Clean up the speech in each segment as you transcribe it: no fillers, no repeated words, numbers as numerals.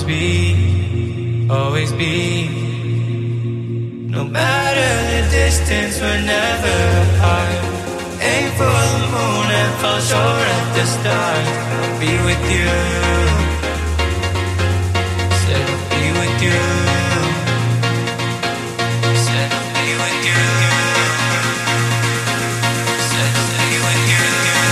always be. No matter the distance, we're never apart. Aim for the moon and fall short at the start. I'll be with you. Said I'll be with you. Said I'll be with you. Said I'll be with you.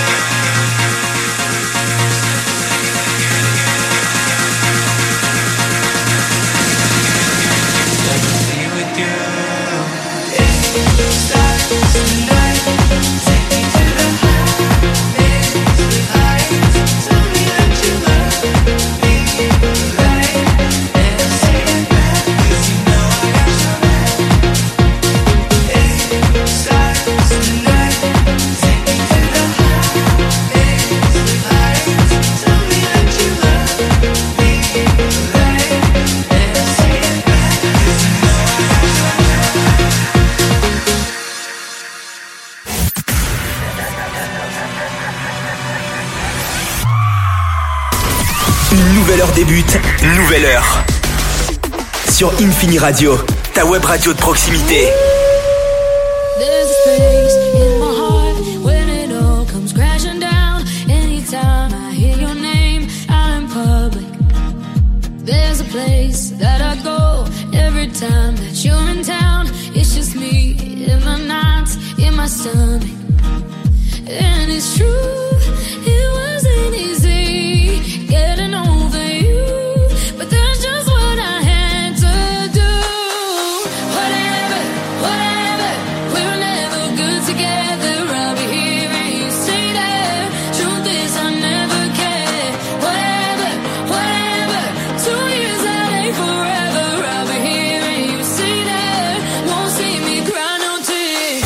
Nouvelle heure débute, nouvelle heure. Sur Infini Radio, ta web radio de proximité. There's a space in my heart when it all comes crashing down. Anytime I hear your name out in public. There's a place that I go every time that you're in town. It's just me in my nights, in my stomach. And it's true, it wasn't easy getting over you, but that's just what I had to do. Whatever, whatever, we were never good together. I'll be here and you stay there. Truth is I never cared. Whatever, whatever, 2 years that ain't forever. I'll be here and you stay there. Won't see me cry no tears.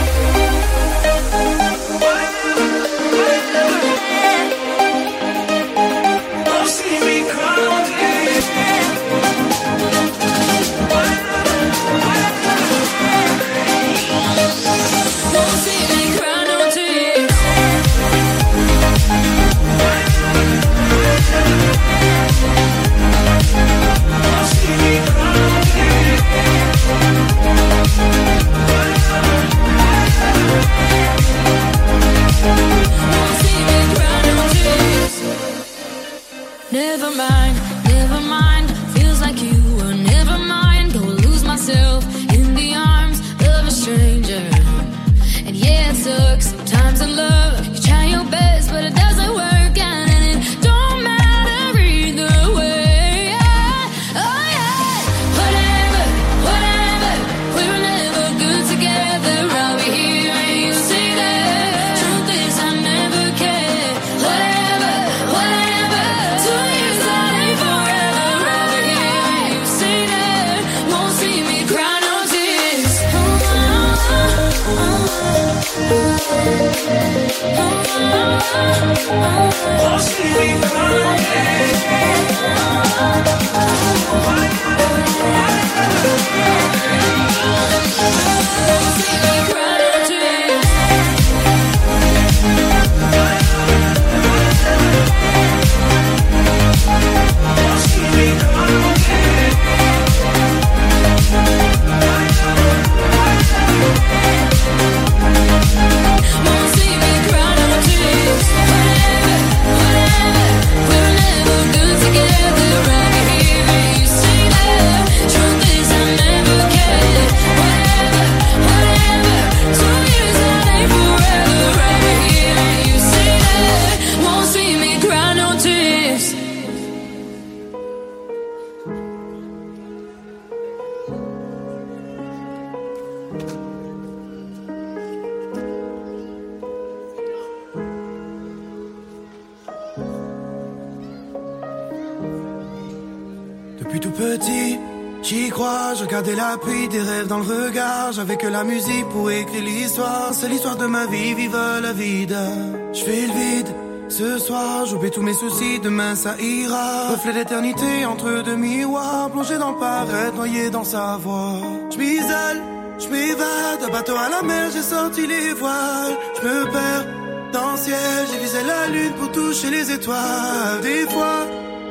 Never mind, never mind. Feels like you were never mine. Go lose myself in the arms of a stranger. And yeah, it sucks sometimes in love. You try your best, but it doesn't work out, and it don't matter either way. Oh yeah, whatever, whatever. We were never good together. I'll be here and you stay there. Truth is I never cared. Whatever, whatever. 2 years that ain't forever. I'll be here and you stay there. Won't see me cry no tears. Won't see me cry no Depuis tout petit, j'y crois, je regardais la pluie, des rêves dans le regard. J'avais que la musique pour écrire l'histoire. C'est l'histoire de ma vie, vive la vide. Je fais le vide, ce soir, j'oublie tous mes soucis, demain ça ira. Reflet d'éternité entre deux miroirs, plongé dans le paraître, noyé dans sa voix. Je m'isole, je m'évade, un bateau à la mer, j'ai sorti les voiles. Je me perds dans le ciel, j'ai visé la lune pour toucher les étoiles. Des fois,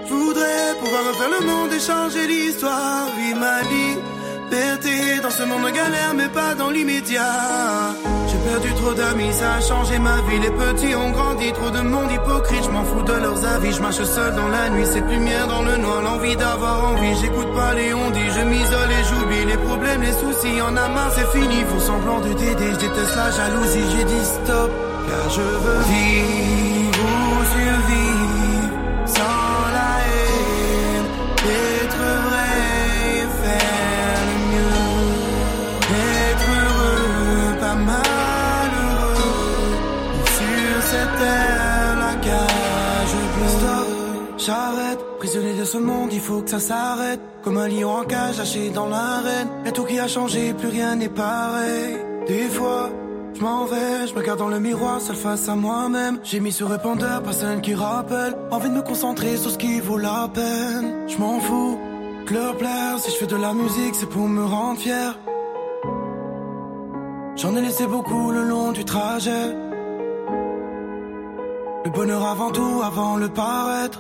Je voudrais pouvoir refaire le monde et changer l'histoire. Vivre ma liberté dans ce monde de galère, mais pas dans l'immédiat. J'ai perdu trop d'amis, ça a changé ma vie. Les petits ont grandi, trop de monde hypocrite. Je m'en fous de leurs avis, je marche seul dans la nuit. Cette lumière dans le noir, l'envie d'avoir envie. J'écoute pas les on-dit, je m'isole et j'oublie les problèmes, les soucis. En a marre, c'est fini, font semblant de t'aider. Je déteste la jalousie, j'ai dit stop. Car je veux vivre ou survivre sans la haine. Être vrai et faire le mieux. Être heureux, pas malheureux. Sur cette terre, la cage bleue. Stop, j'arrête. Prisonnier de ce monde, il faut que ça s'arrête. Comme un lion en cage, lâché dans l'arène. Y'a tout qui a changé, plus rien n'est pareil. Des fois, je m'en vais, je me regarde dans le miroir, seul face à moi-même. J'ai mis sur répondeur, pas celle qui rappelle. Envie de me concentrer sur ce qui vaut la peine. Je m'en fous, que leur plaire. Si je fais de la musique, c'est pour me rendre fier. J'en ai laissé beaucoup le long du trajet. Le bonheur avant tout, avant le paraître.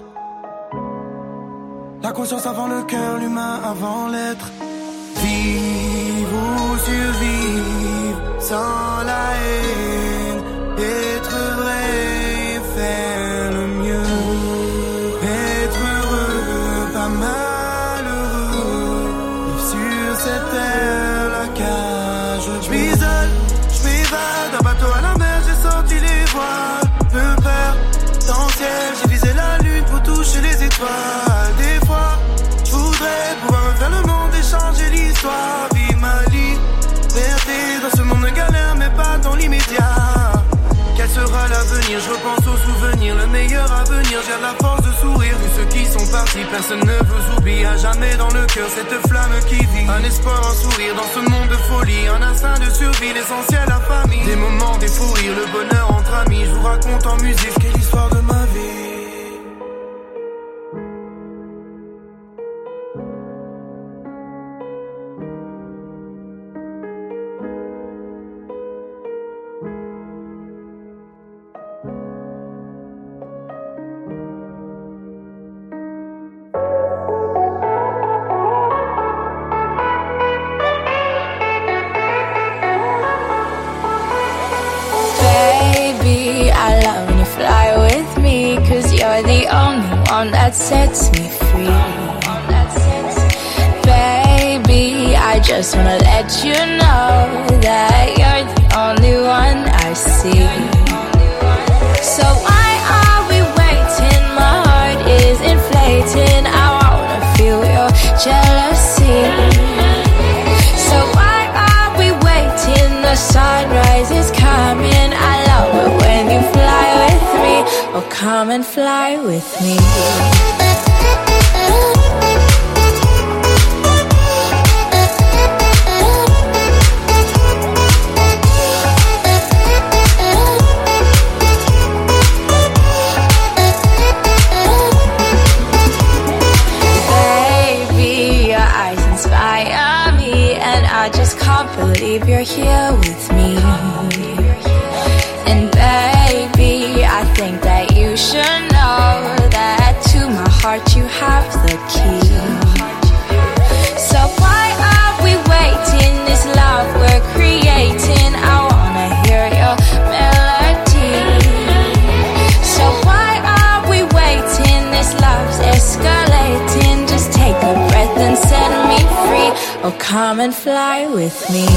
La conscience avant le cœur, l'humain avant l'être. Vivre ou survivre sans la haine. Être vrai et faire le mieux. Être heureux, pas malheureux. Vivre sur cette terre, la cage. Je m'isole, je m'évade. Un bateau à la mer, j'ai sorti les voiles. Peu peur, dans le ciel, j'ai visé la lune pour toucher les étoiles. Des fois, je voudrais pouvoir refaire le monde et changer l'histoire. Vivre ma liberté dans ce monde de galère, mais pas dans l'immédiat. Quel sera l'avenir? Je repense aux souvenirs, le meilleur avenir. J'ai de la force de sourire, tous ceux qui sont partis. Personne ne vous oublie, à jamais dans le cœur cette flamme qui vit. Un espoir, un sourire dans ce monde de folie. Un instinct de survie, l'essentiel la famille. Des moments, des fous rires, le bonheur entre amis. Je vous raconte en musique ce qu'est l'histoire de ma vie. That sets me free. Baby, I just wanna let you know that you're the only one I see. So why are we waiting? My heart is inflating. I wanna feel your jealousy. So why are we waiting? The sunrise is coming. I love it when you fly with me. Oh, come and fly with me. Baby, your eyes inspire me, and I just can't believe you're here with me. And baby, I think that you should know that to my heart you have the key. So why are we waiting? This love we're creating, I wanna hear your melody. So why are we waiting? This love's escalating. Just take a breath and set me free. Oh, come and fly with me.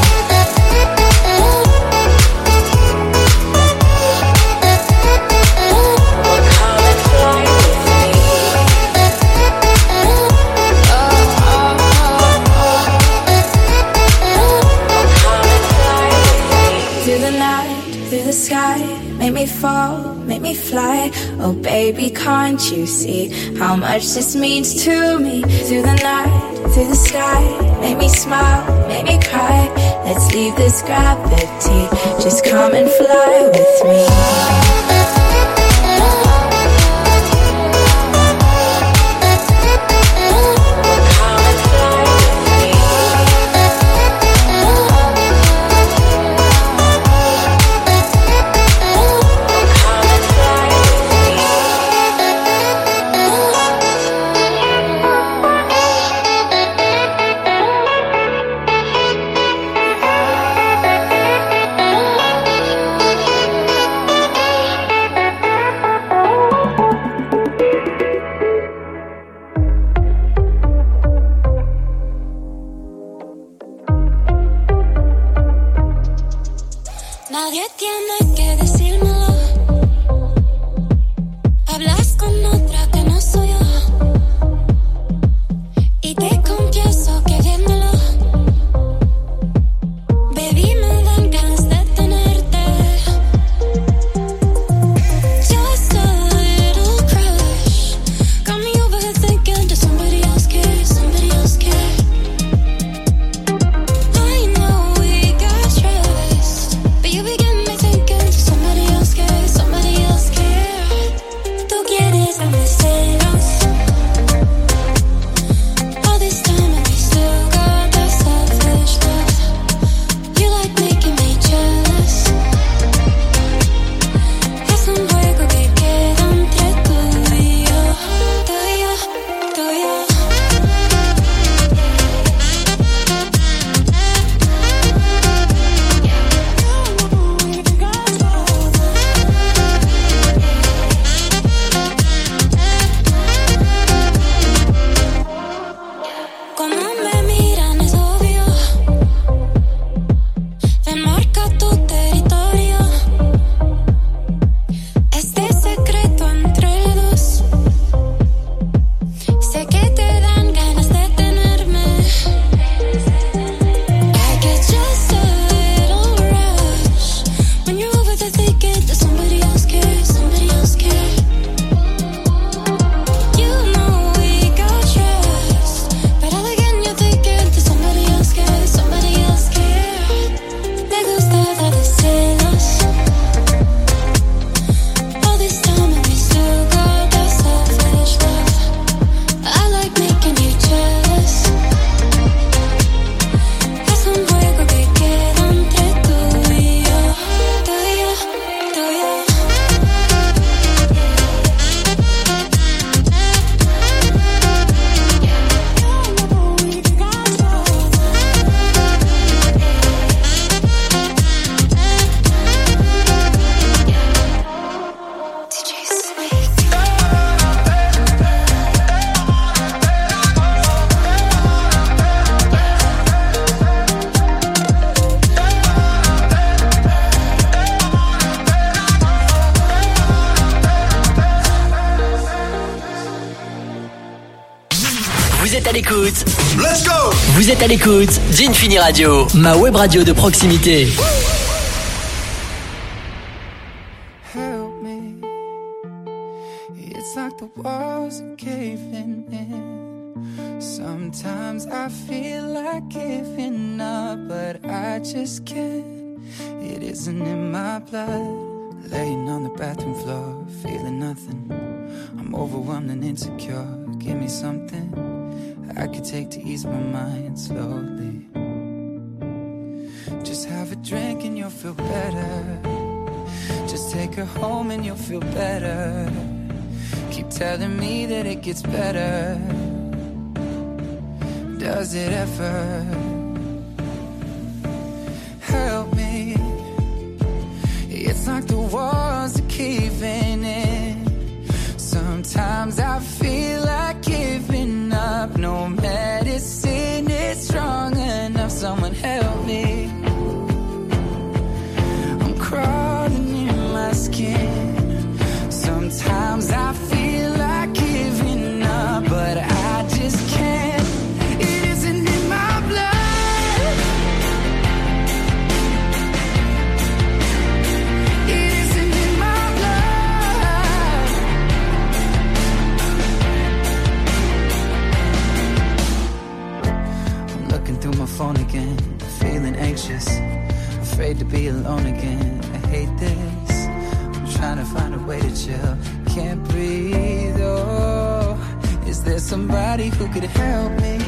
Make me fall, make me fly. Oh baby, can't you see how much this means to me? Through the night, through the sky, make me smile, make me cry. Let's leave this gravity, just come and fly with me. Nadie tiene que decírmelo. Hablas con otra que no soy yo. Y te confieso que viéndolo, baby, me dan ganas de tenerte. Just a little crush got me over here thinking, does somebody else care? Somebody else care? I know we got trust, but you begin me thinking, does somebody else care? Somebody else care? Tú quieres darme celos. All this time and we still got that selfish love. You like making me jealous. Es un juego que queda entre tú y yo. Tú y yo, tú y yo. Como me miran es obvio. Ven, marca tu territorio. Este secreto entre dos. Sé que te dan ganas de tenerme. I get just a little rush when you're over there thinking, does somebody else care? Somebody else care? You know we got trust, but all again you're thinking, does somebody else care? Somebody else care? Me gusta darte celos. All this time and we still got that selfish love. I like making you jealous. Es un juego que queda entre tú y yo. Tú y yo, tú y yo. Vous êtes à l'écoute. Let's go! Vous êtes à l'écoute d'Infini Radio, ma web radio de proximité. Help me. It's like the walls are caving in. Sometimes I feel like giving up, but I just can't. It isn't in my blood. Laying on the bathroom floor, feeling nothing. I'm overwhelmed and insecure. Give me something I could take to ease my mind slowly. Just have a drink and you'll feel better. Just take her home and you'll feel better. Keep telling me that it gets better. Does it ever? Help me. It's like the walls are caving in. Sometimes I feel like giving up. No medicine is strong enough. Someone help me. I'm crawling in my skin. Sometimes I feel like giving up, but I just can't. It isn't in my blood. It isn't in my blood. I'm looking through my phone again, feeling anxious, afraid to be alone again. I hate this. I'm trying to find a way to chill. Can't breathe. Oh, is there somebody who could help me?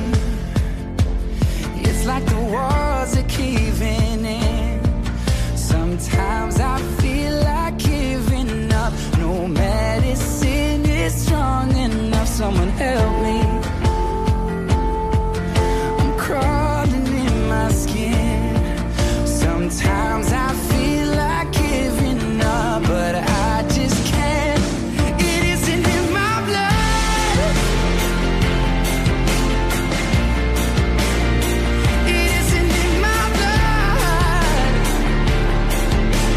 It's like the walls are caving in. Sometimes I feel like giving up. No medicine is strong enough. Someone help me. I'm crawling in my skin. Sometimes I feel like giving up, but I just can't. It isn't in my blood. It isn't in my blood.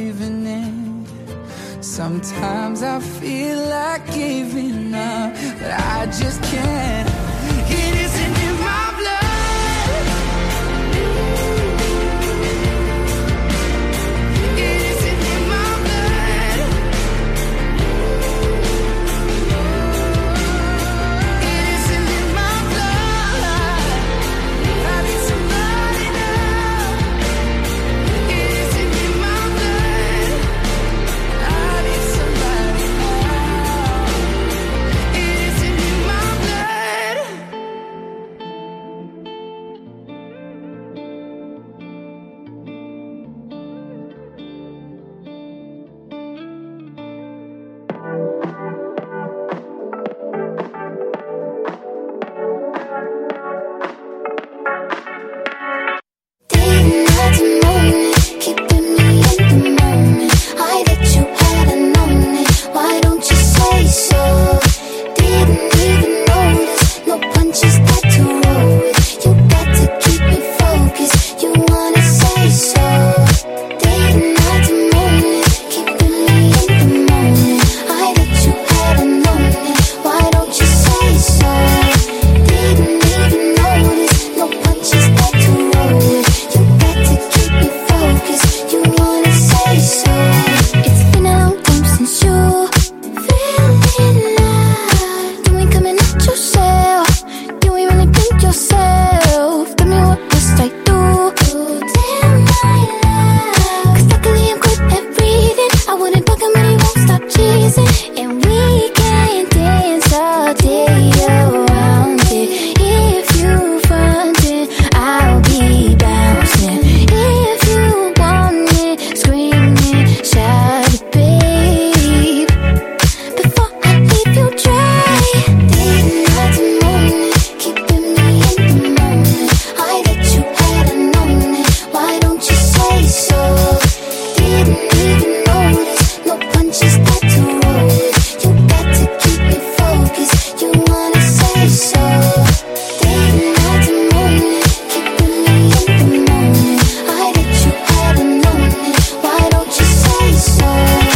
living in. Sometimes I feel like giving up, but I just can't. It isn't in my blood. It isn't in my blood. It isn't in my blood. I need somebody now. It isn't in my blood. I need somebody now. It isn't in my blood. Didn't have to moment, keeping me in the moment. I that you had known it. Why don't you say so? Didn't even notice, no punches that to roll with. You got to keep me focused. You wanna say so? Didn't have to moment, keeping me in the moment. I that you had known it. Why don't you say so? Didn't even notice, no punches that to roll with. You got to keep me focused. You wanna say so? It's been a long time since you feeling love. You ain't coming out yourself. You ain't really been yourself. Tell me what must I do? Tell my love. 'Cause luckily I'm good at breathing. I wouldn't bug him and he won't stop cheesing. And we can dance all day around it. If you frontin', I'll be bouncing. If you want it, screaming, shout it, babe. Before I leave you dry. Didn't have to moment, keeping me in the moment. I that you had known it. Why don't you say so? Didn't even notice, no punches that to roll with. You got to keep me focused. You wanna say so? Didn't have to moment, keeping me in the moment. I that you had known it. Why don't you say so?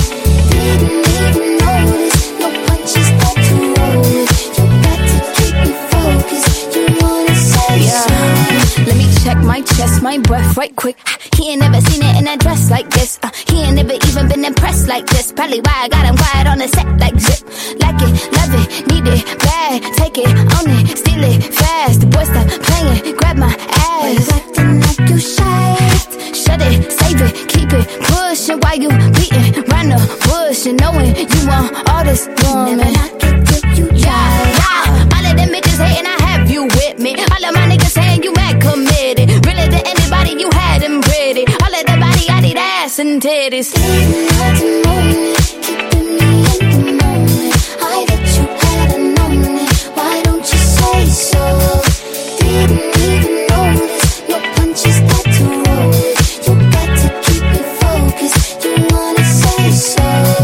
Didn't even notice, no punches that to roll with. You got to keep me focused. You wanna say so? Let me check my chest, my breath right quick. He ain't never seen it in a dress like this. He ain't never even been impressed like this. Probably why I got him quiet on the set like zip. Like it, love it, need it, bad. Take it, own it, steal it, fast. The boy stop playing, grab my Why you ass. acting like you shy? Shut it, save it, keep it pushing while you beating round the bush and knowing you want all this woman. Never knock it till you try. Yeah, all of them bitches hating, I have you with me. All of my niggas saying you mad committed. Really to anybody, you had them pretty. All of the body, I need ass and titties. Didn't have to moment, keeping me in the moment. I that you had known it. Why don't you say so? Didn't even notice, no punches that to roll with. You got to keep me focused. You wanna say so?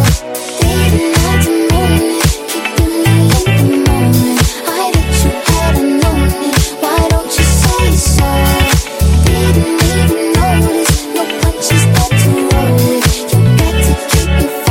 Didn't have to moment, keeping me in the moment. I that you had known it. Why don't you say so? Didn't even notice, no punches that to roll with. You got to keep me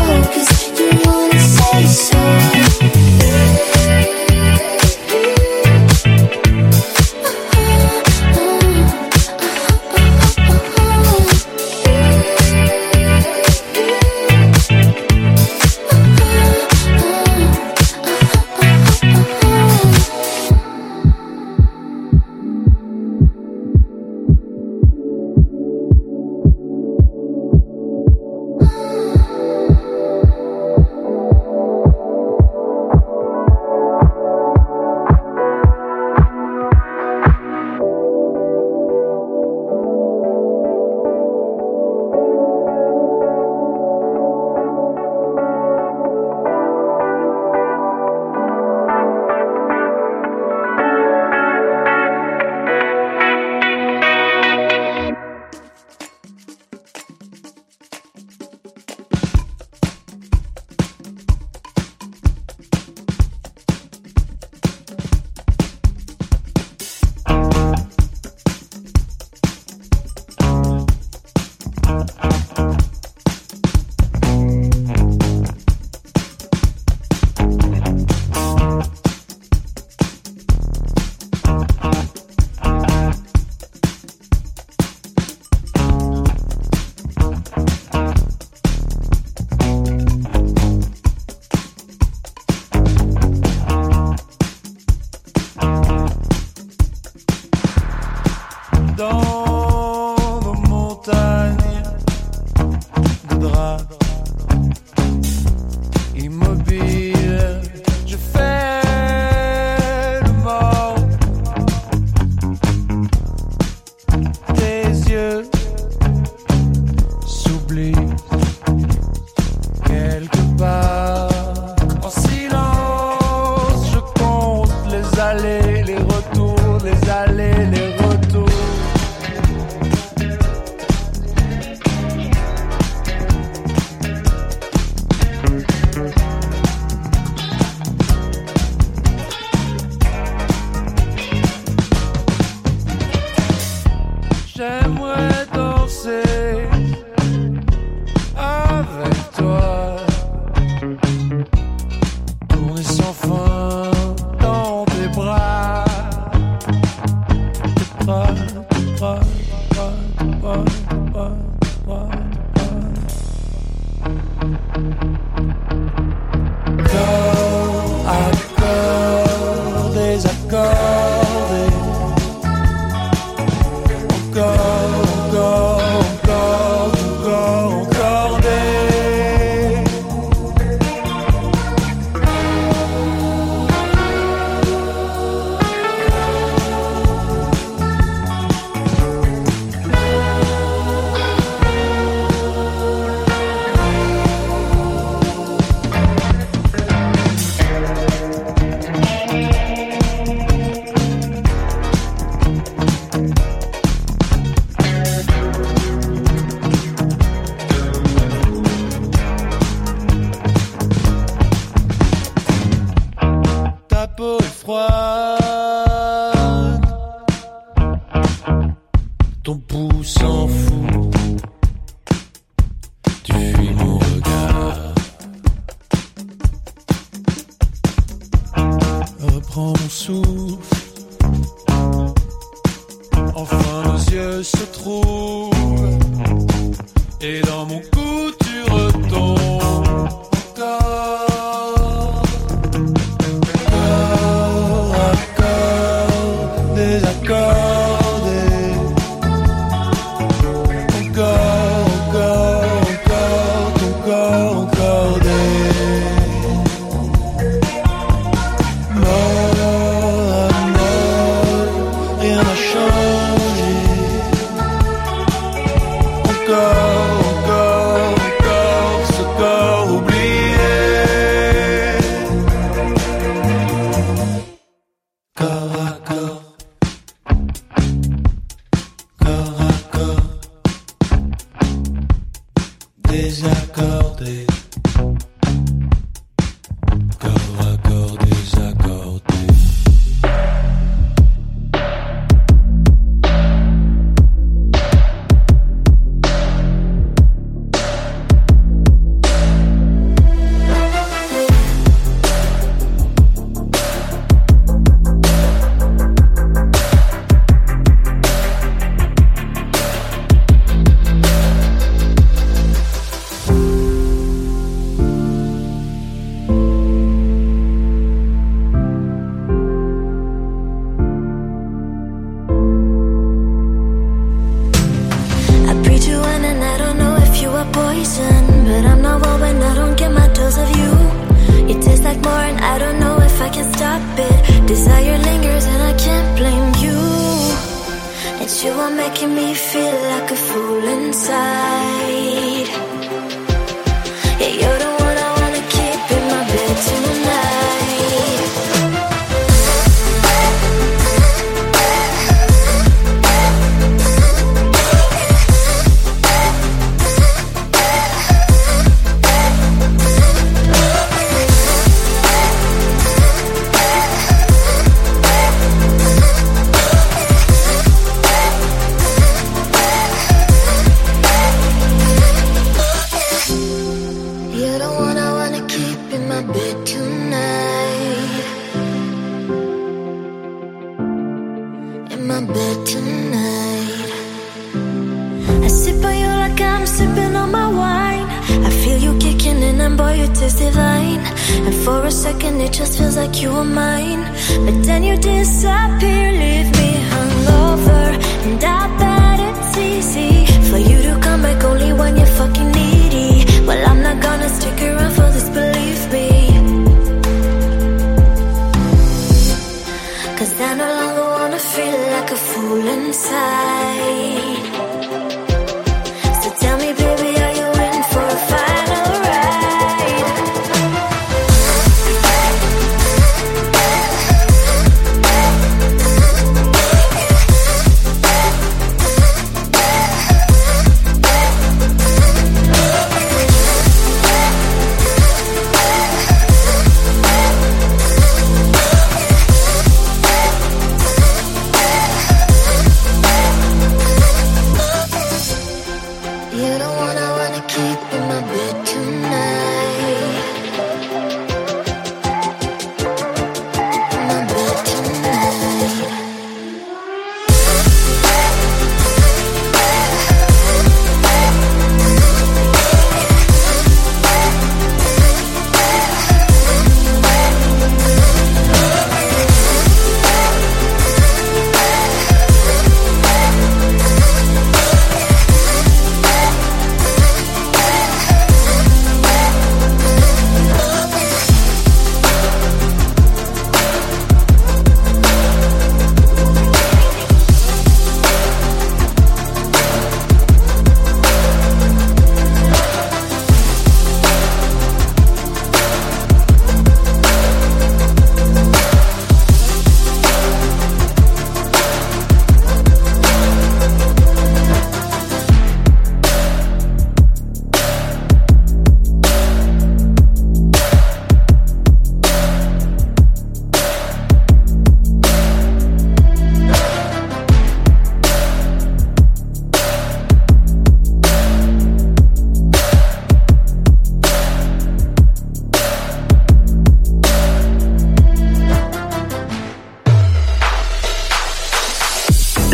souffle. Enfin nos yeux se trouvent et dans mon cou tu retombes encore. Corps à corps, désaccordé. Encore, encore, encore, ton corps encordé. Mort à mort, rien n'a changé. Encore, encore, encore, ce corps oublié. Corps à corps, corps à corps, désaccordé. Corps à corps, désaccordé. I breathe you in and I don't know if you are poison, but I'm not well when I don't get my dose of you. It tastes like more and I don't know if I can stop it. Desire lingers and I can't blame you. It's you are making me feel like a fool inside. Yeah, you're the one I wanna keep in my bed tonight. You're the one I wanna keep in my bed tonight. In my bed tonight. I sip on you like I'm sipping on my wine. I feel you kicking in and boy you taste divine. And for a second it just feels like you were mine. But then you disappear, leave me hungover. And I bet it's easy for you to come back only when you're fucking needy. Well, I'm not gonna stick around for this, believe me. Cause I no longer wanna feel like a fool inside. So tell me, baby, are you in for a final ride?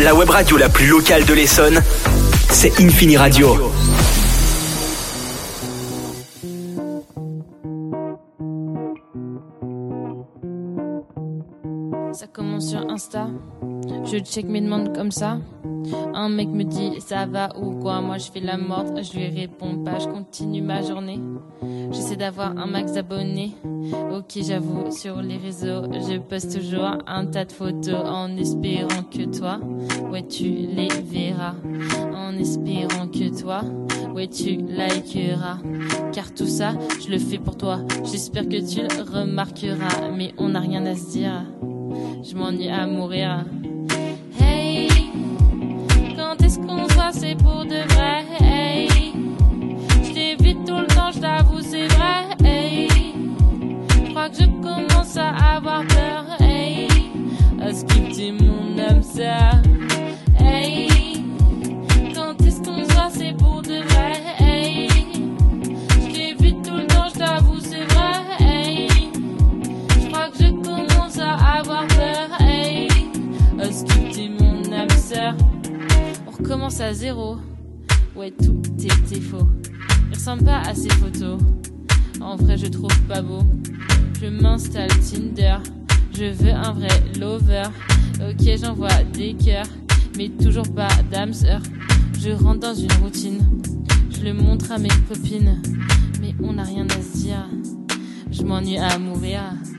La web radio la plus locale de l'Essonne, c'est Infini Radio. Ça commence sur Insta, je check mes demandes comme ça. Un mec me dit ça va ou quoi, moi je fais la morte, je lui réponds pas, je continue ma journée. J'essaie d'avoir un max d'abonnés, ok j'avoue sur les réseaux, je poste toujours un tas de photos en espérant que toi, ouais tu les verras. En espérant que toi, ouais tu likeras. Car tout ça, je le fais pour toi, j'espère que tu le remarqueras. Mais on n'a rien à se dire, je m'ennuie à mourir. Hey, quand est-ce qu'on se voit, c'est pour de vrai. Hey, je t'évite tout le temps, je t'avoue, c'est vrai. Hey, je crois que je commence à avoir peur. Hey, à ce quitter mon âme sœur. Hey, quand est-ce qu'on se voit, c'est pour de vrai. Hey, je t'évite tout le temps, je t'avoue, c'est vrai. Hey, je crois que je commence à avoir peur. Hey, à ce quitter mon âme sœur. On recommence à zéro. Ouais, tout était faux. Il ressemble pas à ces photos. En vrai, je trouve pas beau. Je m'installe Tinder. Je veux un vrai lover. Ok, j'envoie des cœurs, mais toujours pas d'âme sœur. Je rentre dans une routine. Je le montre à mes copines, mais on n'a rien à se dire. Je m'ennuie à mourir.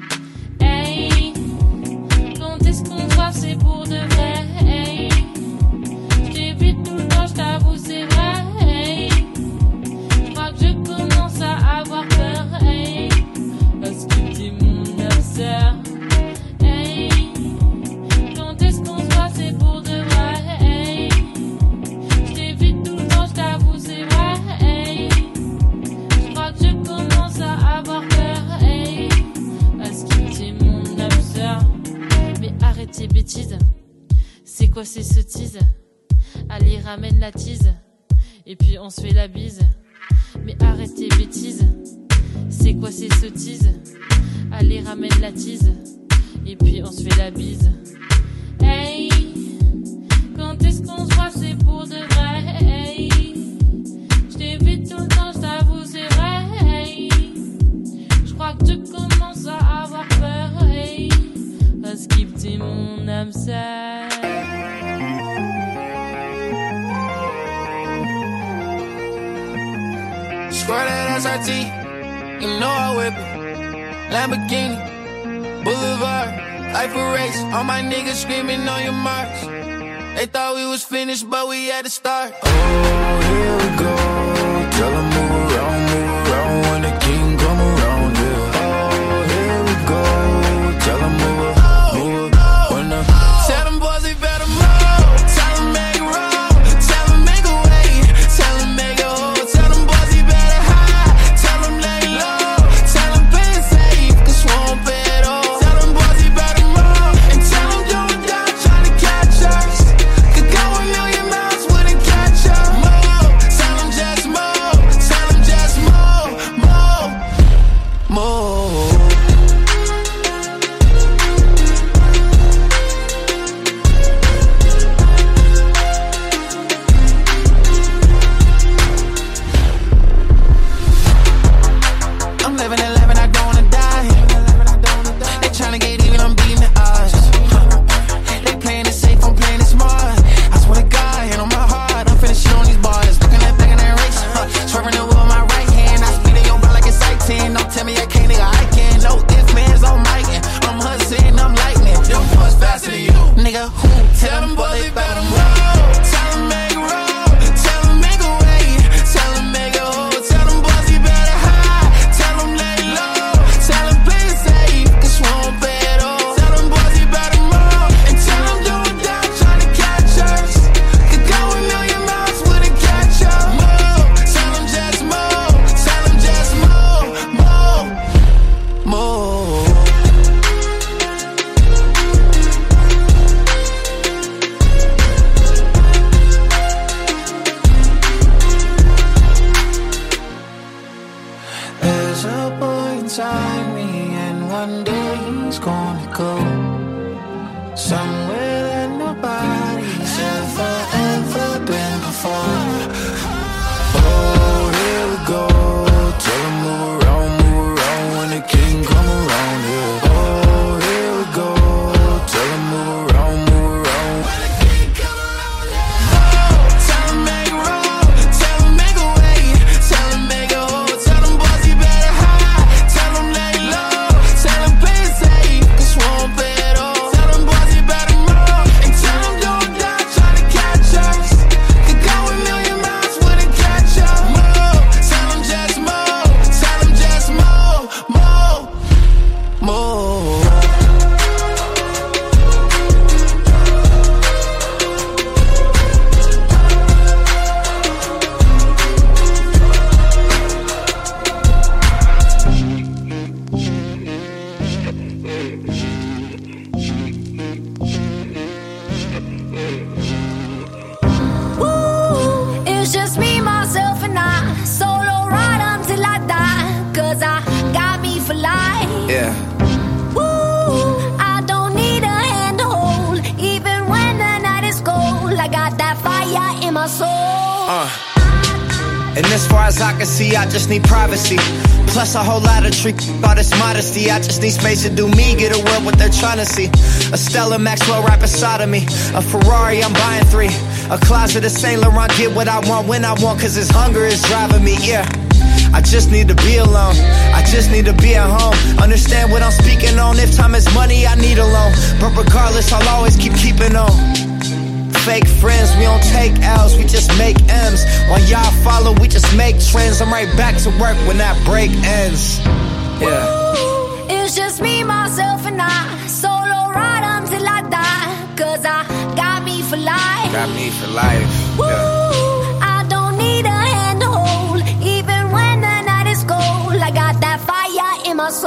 Hey, quand est-ce qu'on se voit, c'est pour de vrai. Hey, je t'évite tout le temps, je t'avoue, c'est vrai. Hey, je crois que je commence à avoir peur. Hey, parce que t'es mon âme sœur. Hey, quand est-ce qu'on se voit, c'est pour de vrai. Hey, je t'évite tout le temps, je t'avoue, c'est vrai. Hey, je crois que je commence à avoir peur. Hey, parce que t'es mon âme sœur. Mais arrête tes bêtises. C'est quoi ces sottises? Allez, ramène la tease. Et puis on se fait la bise. Mais arrête tes bêtises. C'est quoi ces sottises? Allez, ramène la tease. Et puis on se fait la bise. Hey, quand est-ce qu'on se voit, c'est pour de vrai. Hey, je t'évite tout le temps, je t'avoue, c'est vrai. Hey, je crois que tu commences à avoir peur. Hey, parce qu'il t'est mon âme sœur. Squirt that SRT, you know I whip it. Lamborghini, Boulevard, life a race. All my niggas screaming on your marks. They thought we was finished, but we had to start. Oh, here we go. Tell them move around when the king come around, yeah. Oh, here we go. Tell them move when the... Tell them boys they better move. Tell them make it roll. Tell them make a way. Tell them make a hole. Tell them boys they better hide. Tell them lay low. Tell them play it safe, cause we won't pay it all. Tell them boys they better move. And tell them don't die trying to catch us. Could go a million miles, wouldn't catch up. Move. Tell them just move. Tell them just move. Move. Move. I'm living and living, I don't wanna die. They tryna get even, I'm beating the odds. They playing it safe, I'm playing it smart. I swear to God, hand on my heart, I'm finna shit on these bars. Looking at back in that race, swerving the wheel with my right hand. I speed in your body like it's sight 10. Don't tell me I can't, nigga, I can. No if, man's on mic. I'm hustling, I'm lightning. Them boys faster than you, nigga. Who? Tell them boys they better roll. Tell them make it roll. Tell them make a way. Tell them make a hole. Tell them boys they better hide. Tell them lay low. Tell them play it safe, cause we won't pay it all. Tell them boys they better move. And tell them don't die trying to catch us. Could go a million miles, wouldn't catch up. Move. Tell them just move. Tell them just move. Move. Move. There's a boy inside me, and one day he's gonna go somewhere that nobody And as far as I can see, I just need privacy. Plus a whole lot of trick, all this modesty. I just need space to do me, get away what they're trying to see. A Stella Maxwell right beside of me. A Ferrari, I'm buying 3. A closet of Saint Laurent, get what I want when I want, cause this hunger is driving me, yeah. I just need to be alone, I just need to be at home. Understand what I'm speaking on, if time is money, I need a loan. But regardless, I'll always keeping on. Fake friends, we don't take L's, we just make M's. While y'all follow, we just make trends. I'm right back to work when that break ends. Yeah. Ooh, it's just me, myself, and I. Solo ride until I die. Cause I got me for life. Got me for life. Ooh, yeah. I don't need a hand to hold. Even when the night is cold, I got that fire in my soul.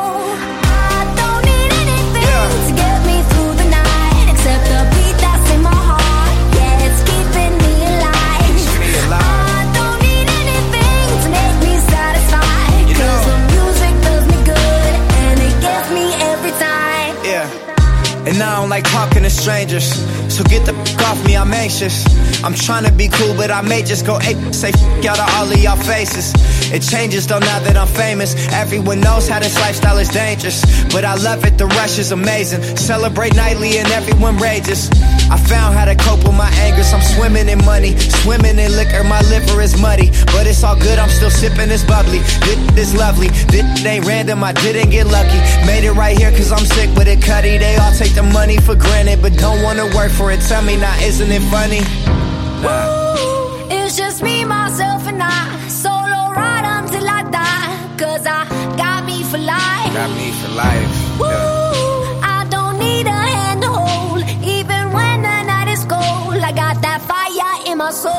I don't need anything to get me through the night, except the beat that's in my heart. Yeah, it's keeping me alive. I don't need anything to make me satisfied, cause the music does me good and it gets me every time. Yeah. And I don't like talking to strangers, so get the f*** off me, I'm anxious. I'm trying to be cool, but I may just go ape, say f*** out of all of y'all faces. It changes though now that I'm famous. Everyone knows how this lifestyle is dangerous, but I love it, the rush is amazing. Celebrate nightly and everyone rages. I found how to cope with my angers. I'm swimming in money, swimming in liquor. My liver is muddy, but it's all good, I'm still sipping this bubbly. This lovely, this ain't random, I didn't get lucky. Made it right here cause I'm sick with it, Cuddy. They all take the money for granted, but don't wanna work for it. Tell me now, isn't it funny? Ooh, it's just me, myself, and I. Solo ride until I die, cause I got me for life. Got me for life. Ooh, yeah. I don't need a hand to hold. Even when the night is cold, I got that fire in my soul.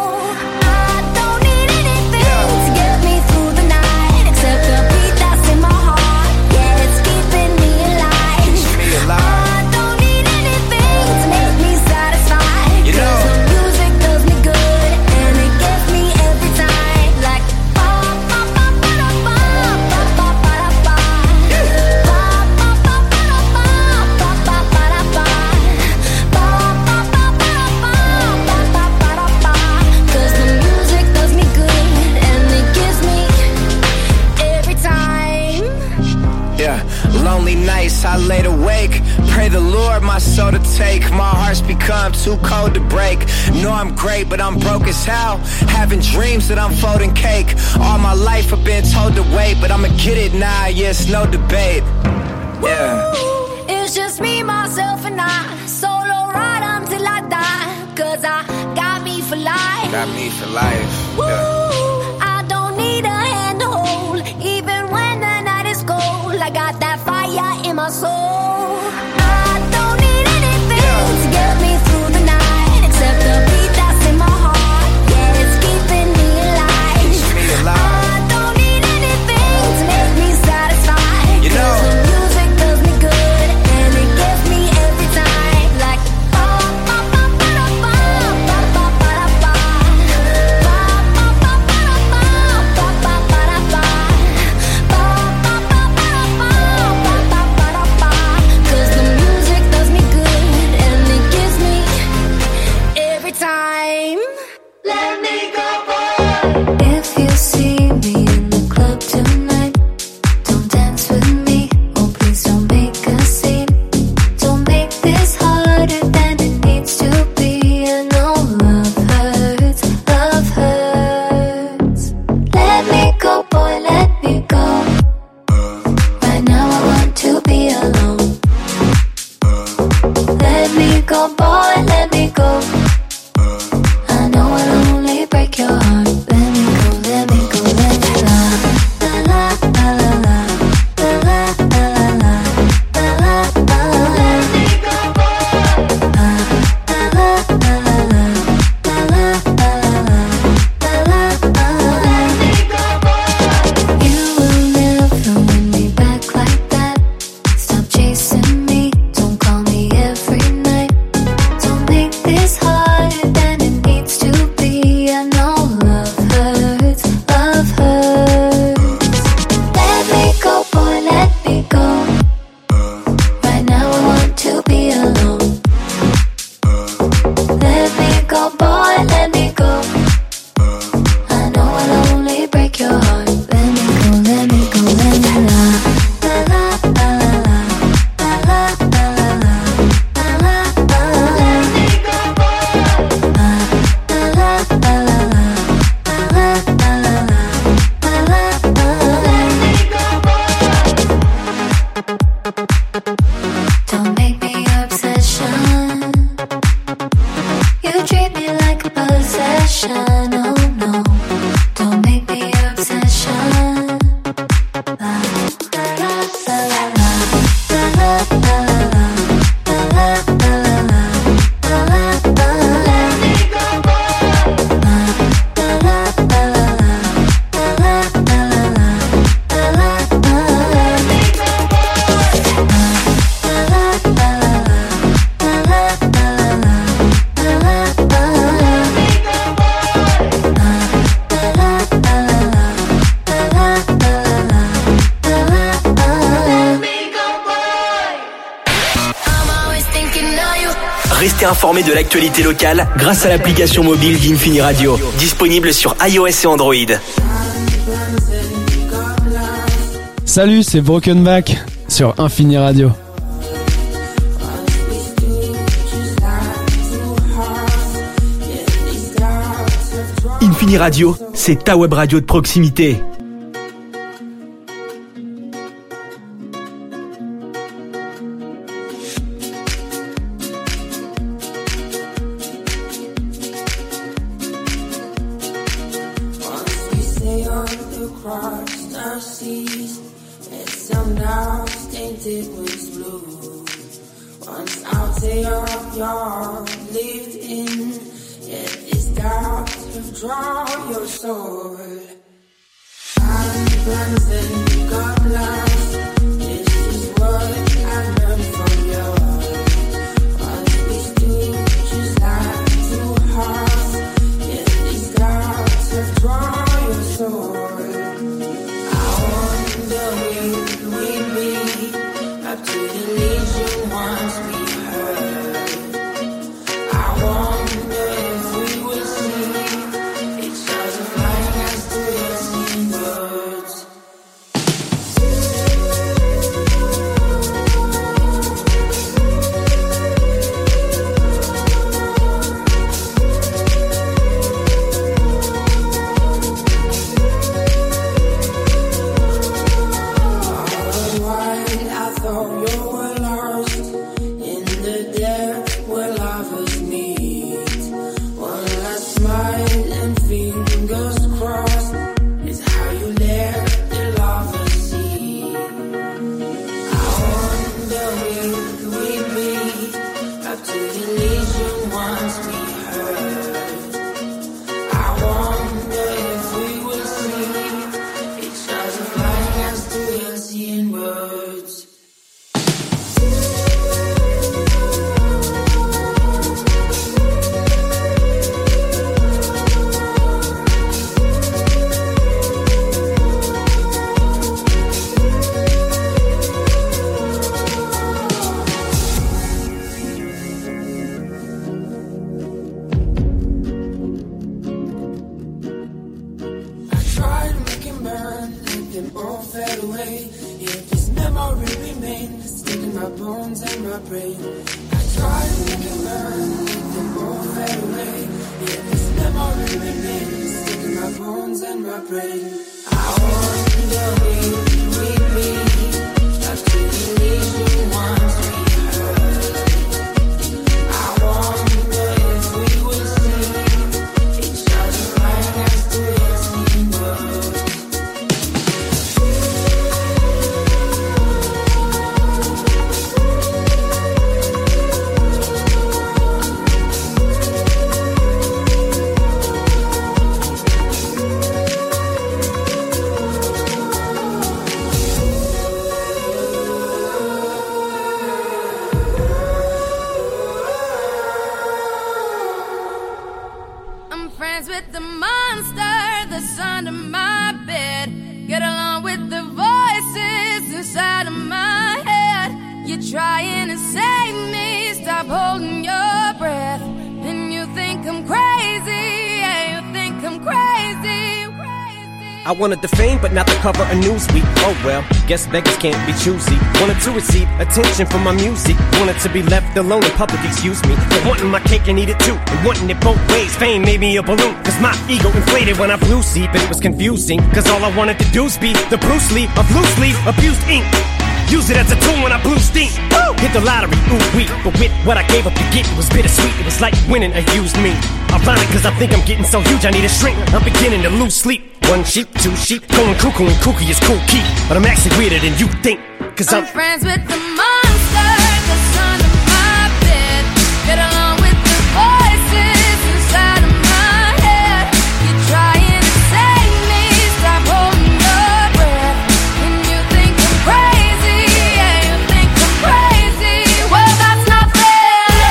I don't need anything to get me through the night, except the beat that's in my heart. Yeah, it's keeping me alive. Keep me alive. I don't need anything to make me satisfied, you know. Cause the music does me good and it gets me every time. Like ba ba ba ba da ba ba ba ba da ba. Ba ba ba ba da ba ba ba ba da ba. Ba ba ba ba da ba ba ba ba da ba. Cause the music does me good and it gives me every time. Yeah, lonely nights I laid awake. Pray the Lord my soul to take. My heart's become too cold to break. Know I'm great, but I'm broke as hell. Having dreams that I'm folding cake. All my life I've been told to wait, but I'ma get it now, yeah, it's no debate. Yeah. Ooh, it's just me, myself, and I. Solo ride until I die, cause I got me for life. Got me for life. Ooh, Yeah. I don't need a hand to hold. Even when the night is cold, I got that fire in my soul. I don't need anything to get me through the night, except the beat that's in my heart. Yeah, it's keeping me alive. Keep me alive. I don't need anything to make me satisfied, you know. Cause the music does me good and it gets me every time. Like ba ba ba ba da ba ba ba ba da ba. Ba ba ba ba da ba ba ba ba da ba. Ba ba ba ba da ba ba ba ba da ba. Restez informés de l'actualité locale grâce à l'application mobile d'Infini Radio. Disponible sur iOS et Android. Salut, c'est Brokenback sur Infini Radio. Infini Radio, c'est ta web radio de proximité. I wanted the fame, but not the cover of Newsweek. Oh well, guess beggars can't be choosy. Wanted to receive attention from my music. Wanted to be left alone in public, excuse me. But wanting my cake and eat it too. And wanting it both ways. Fame made me a balloon. Cause my ego inflated when I blew sleep. And it was confusing. Cause all I wanted to do was be the Bruce Lee of loose leaf abused ink. Use it as a tool when I blew steam. Woo! Hit the lottery, ooh wee. But with what I gave up to get, it was bittersweet. It was like winning a used me. Ironic cause I think I'm getting so huge I need a shrink. I'm beginning to lose sleep. One sheep, two sheep, going cuckoo and kooky is cool key. But I'm actually weirder than you think. Cause I'm friends with the monster that's under my bed. Get along with the voices inside of my head. You're trying to save me, stop holding your breath. And you think I'm crazy, yeah, you think I'm crazy. Well, that's not fair.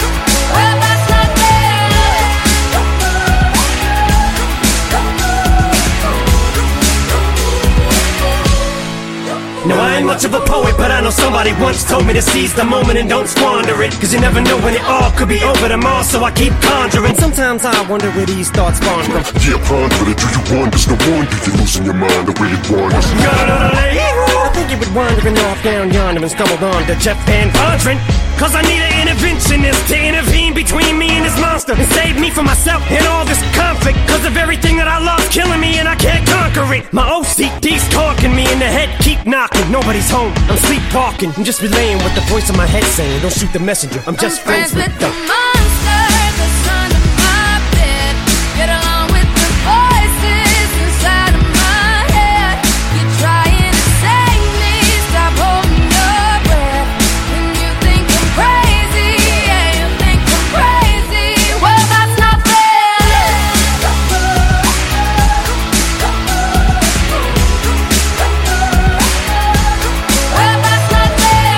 Well, that's not fair. I know somebody once told me to seize the moment and don't squander it, cause you never know when it all could be over tomorrow, so I keep conjuring. Sometimes I wonder where these thoughts spawn from. Yeah, ponder it, do you wonder? There's no wonder you're losing your mind the way it wanders. I think you were wandering off down yonder and stumbled on to Jeff Van Vondren, cause I need an interventionist to intervene between me and this monster and save me from myself and all this conflict, cause of everything that I love's killing me and I can't conquer it. My OCD's talking me in the head, keep knocking, nobody's home, I'm sleepwalking. I'm just relaying what the voice in my head saying, don't shoot the messenger, I'm just friends with the monster that's under my bed. Get along with the voices inside of my head. You're trying to save me, stop holding your breath. And you think I'm crazy, yeah, you think I'm crazy. Well, that's not fair. Well, that's not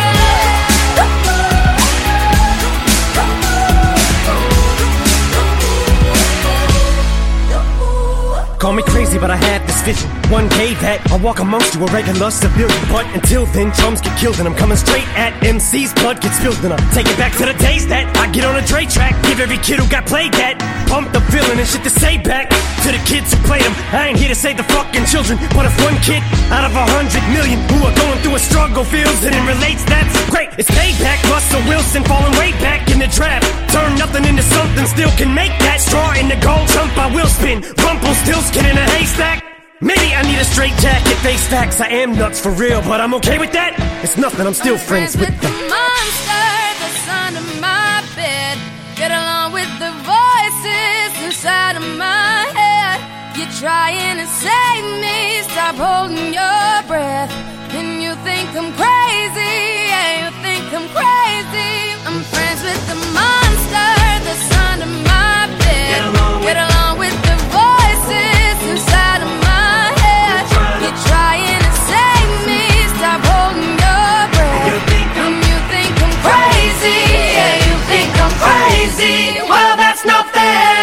Call me crazy, but I had this vision. One day that I'll walk amongst you, a regular civilian. But until then, drums get killed and I'm coming straight at MC's blood gets spilled. And I take it back to the days that I get on a Dre track, give every kid who got played that pump the feeling and shit to say back to the kids who played them. I ain't here to save the fucking children, but if one kid out of 100 million who are going through a struggle feels it and relates, that's great. It's payback. Russell Wilson falling way back in the draft, turn nothing into something, still can make that straw in the gold jump. I will spin, Rumpelstiltskin in a haystack. Maybe I need a straight jacket, face facts. I am nuts for real, but I'm okay with that. It's nothing, I'm still friends with the monster that's under my bed. Get along with the voices inside of my head. You're trying to save me, stop holding your breath. And you think I'm crazy, yeah, you think I'm crazy. I'm friends with the monster that's under my bed. Get along with the voices inside of my head. You're trying to save me, stop holding your breath. And you think I'm crazy, yeah, you think I'm crazy. Well, that's not fair.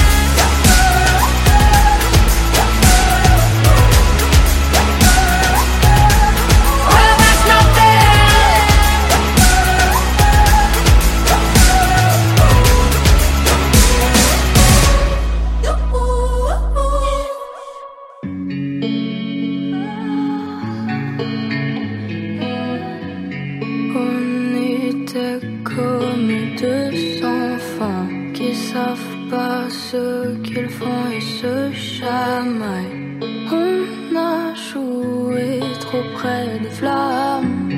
Pas ce qu'ils font et se chamaillent. On a joué trop près des flammes.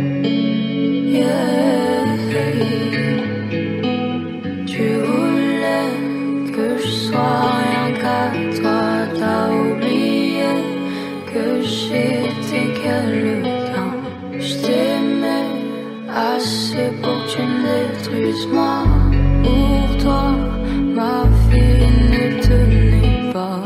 Yeah. Tu voulais que je sois rien qu'à toi. T'as oublié que j'étais quelqu'un. Je t'aimais assez pour que tu me détruises. Moi, pour toi, ma vie ne tenait pas.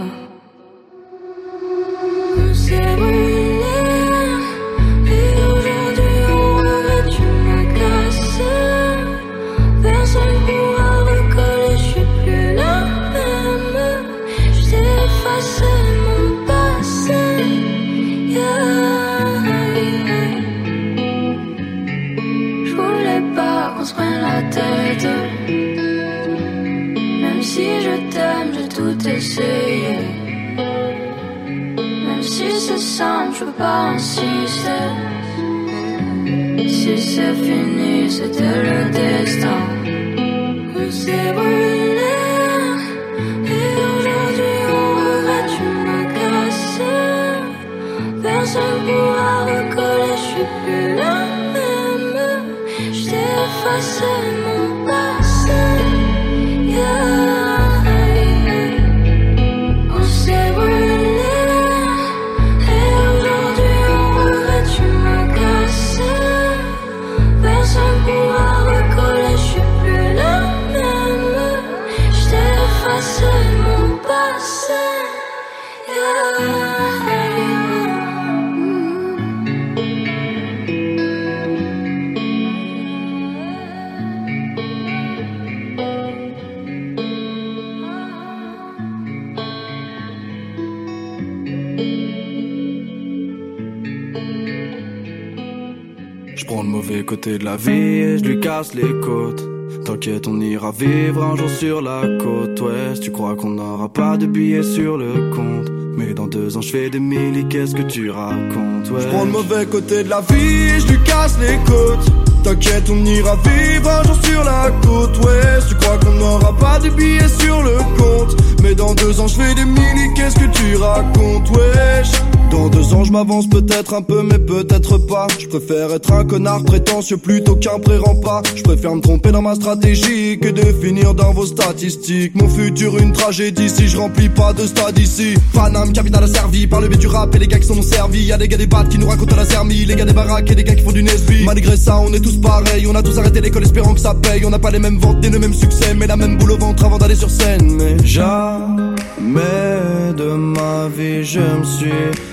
On s'est brûlé et aujourd'hui on regrette, tu m'as cassé. Personne pourra recoller, je suis plus la même. Je t'ai effacé mon passé. Yeah. Je voulais pas qu'on se prenne la tête. Si je t'aime, j'ai tout essayé. Même si c'est simple, je peux pas insister. Si c'est fini, c'était le destin. On s'est brûlé et aujourd'hui on regrette, tu m'as cassé. Personne pourra recoller, je suis plus la même. Je t'ai effacé mon passé. Yeah. prends le mauvais côté de la vie et je lui casse les côtes. T'inquiète, on ira vivre un jour sur la côte ouest. Tu crois qu'on n'aura pas de billets sur le compte, mais dans 2 ans je fais des milli, qu'est-ce que tu racontes, ouais. Je prends le mauvais côté de la vie et je lui casse les côtes. T'inquiète, on ira vivre un jour sur la côte ouest. Tu crois qu'on n'aura pas de billets sur le compte, mais dans 2 ans je fais des milli, qu'est-ce que tu racontes, wesh. Dans 2 ans je m'avance peut-être un peu mais peut-être pas. Je préfère être un connard prétentieux plutôt qu'un pré-rempart. Je préfère me tromper dans ma stratégie que de finir dans vos statistiques. Mon futur une tragédie si je remplis pas de stade ici. Paname, capital asservi par le biais du rap et les gars qui sont servis. Y'a des gars des battes qui nous racontent la sermie, les gars des baraques et des gars qui font du Nesby. Malgré ça on est tous pareils, on a tous arrêté l'école espérant que ça paye. On n'a pas les mêmes ventes et le même succès, mais la même boule au ventre avant d'aller sur scène. Mais jamais de ma vie je me suis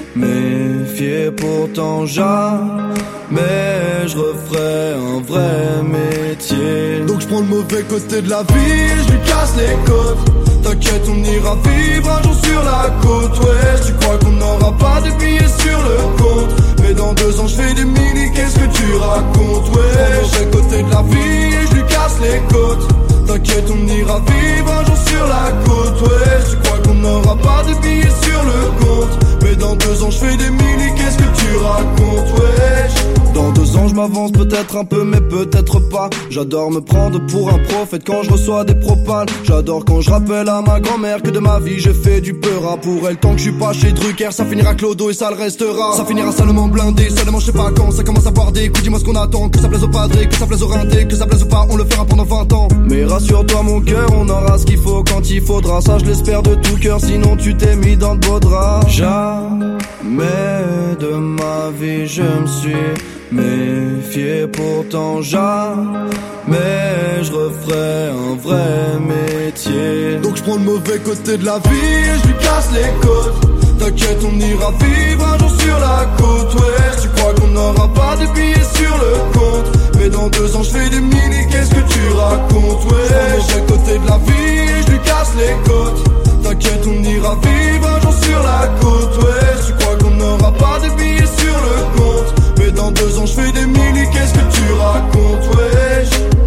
méfié, pourtant jamais je referai un vrai métier. Donc je prends le mauvais côté de la vie et je lui casse les côtes. T'inquiète, on ira vivre un jour sur la côte ouest. Tu crois qu'on n'aura pas de billets sur le compte, mais dans 2 ans je fais des milli, qu'est-ce que tu racontes, ouais. Je prends le mauvais côté de la vie et je lui casse les côtes. T'inquiète, on ira vivre un jour sur la côte ouest. Tu crois qu'on n'aura pas de billets sur le compte, mais dans 2 ans je fais des milli, qu'est-ce que tu racontes, wesh. Dans 2 ans je m'avance peut-être un peu mais peut-être pas. J'adore me prendre pour un prophète quand je reçois des propales. J'adore quand je rappelle à ma grand-mère que de ma vie j'ai fait du peur. Pour elle tant que je suis pas chez Drucker, ça finira clodo et ça le restera. Ça finira seulement blindé, seulement je sais pas quand ça commence à boire des coups. Dis-moi ce qu'on attend, que ça plaise au padré, que ça plaise au rinté, que ça plaise ou pas, on le fera pendant 20 ans. Mais rassure-toi mon cœur, on aura ce qu'il faut quand il faudra. Ça je l'espère de tout cœur, sinon tu t'es mis dans le beau drap. Jamais de ma vie je me suis méfié, pourtant jamais je referai un vrai métier. Donc je prends le mauvais côté de la vie et je lui casse les côtes. T'inquiète, on ira vivre un jour sur la côte ouest. Tu crois qu'on n'aura pas de billets sur le compte, mais dans 2 ans je fais des milli, qu'est-ce que tu racontes, ouais. Je prends le mauvais côté de la vie et je lui casse les côtes. T'inquiète, on ira vivre un jour sur la côte ouest. Tu crois qu'on n'aura pas de billets sur le compte, mais dans 2 ans je fais des milli, qu'est-ce que tu racontes, wesh.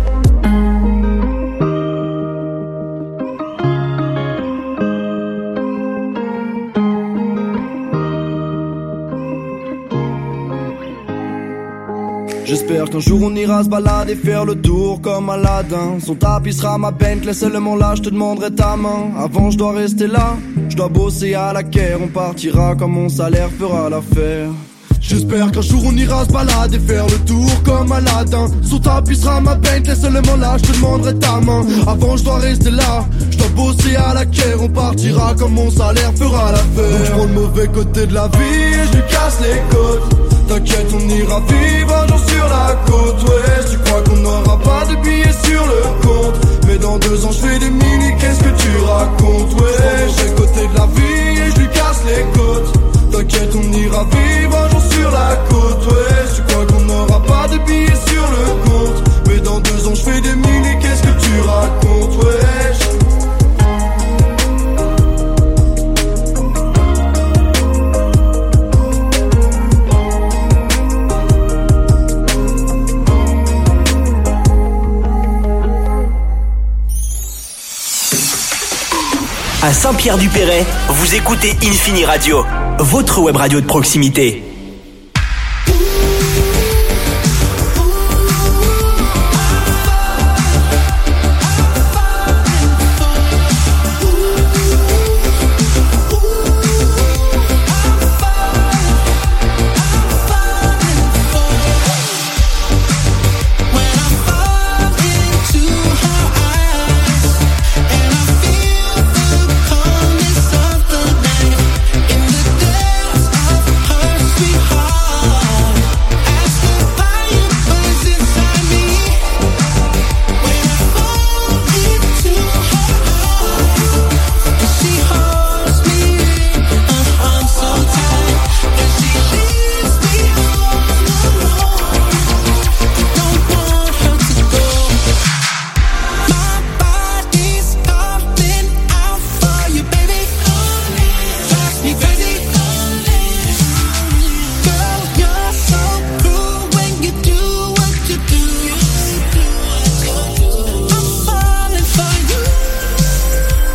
J'espère qu'un jour on ira se balader, faire le tour comme Aladdin. Son tapis sera ma Bentley, seulement là je te demanderai ta main. Avant je dois rester là, je dois bosser à la caire. On partira quand mon salaire fera l'affaire. J'espère qu'un jour on ira se balader, faire le tour comme Aladdin. Son tapis sera ma Bentley, seulement là je te demanderai ta main. Avant je dois rester là, je dois bosser à la caire. On partira quand mon salaire fera l'affaire. Donc je prends le mauvais côté de la vie et je lui casse les côtes. T'inquiète, on ira vivre un jour sur la côte ouest. Tu crois qu'on n'aura pas de billets sur le compte, mais dans 2 ans je fais des milli, qu'est-ce que tu racontes, ouais. Je prends le côté de la vie et je lui casse les côtes. T'inquiète, on ira vivre un jour sur la côte ouest. Tu crois qu'on n'aura pas de billets sur le compte, mais dans 2 ans je fais des milli, qu'est-ce que tu racontes, wesh. À Saint-Pierre-du-Perret, vous écoutez Infini Radio, votre web radio de proximité. Sweet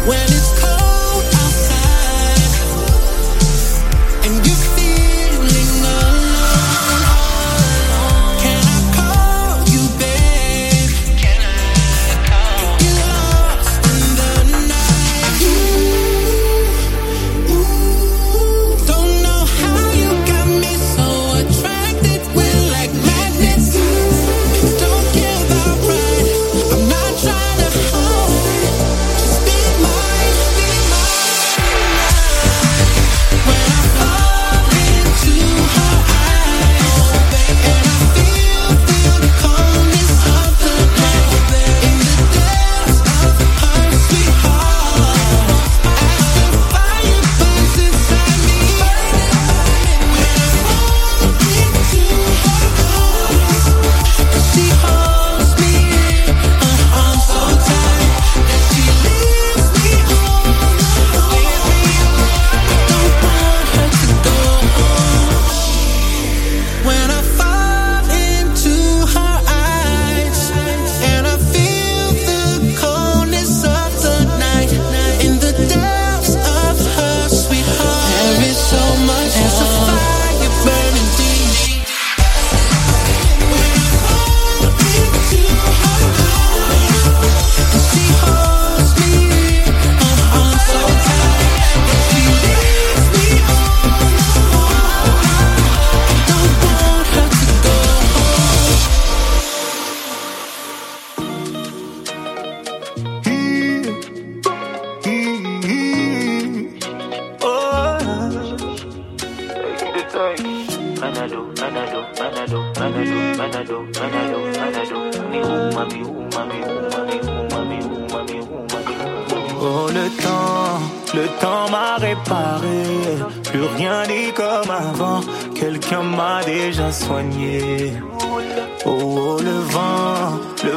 When it's cold outside and you're feeling alone, can I call you, babe? Can I call you? Get lost in the night. Don't know how you got me so attracted. We're like magnets. Don't give up right. I'm not trying to hide. Just be mine, be mine. When I fall into her eyes and I feel the coldness of the night in the depths of her sweet heart, as the fire burns inside me. When I fall into her arms and she holds me in her arms so tight that she leaves me on the way. Don't want her to go home. When I fall into her eyes and I feel the coldness of the night in the depths of her sweet heart, there is so much as a fire burning deep. When I fall into her eyes and she holds me in her arms so tight that she leaves me on the wall. Don't want her to go home. Oh, le temps m'a réparé. Plus rien n'est comme avant. Quelqu'un m'a déjà soigné. Oh, le